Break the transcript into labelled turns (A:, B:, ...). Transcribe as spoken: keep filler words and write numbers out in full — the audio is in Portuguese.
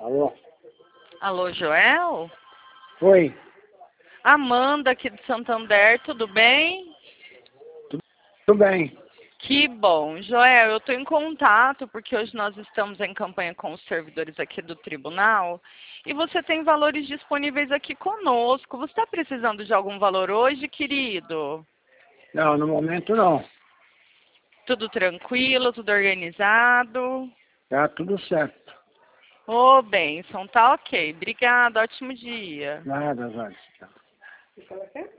A: Alô?
B: Alô, Joel?
A: Oi,
B: Amanda aqui de Santander, tudo bem?
A: tudo bem?
B: Que bom. Joel, eu estou em contato porque hoje nós estamos em campanha com os servidores aqui do tribunal e você tem valores disponíveis aqui conosco. Você está precisando de algum valor hoje, querido?
A: Não, no momento não.
B: Tudo tranquilo, tudo organizado?
A: Tá tudo certo.
B: Ô, bem, então tá ok. Obrigada, ótimo dia.
A: Nada, Zóia.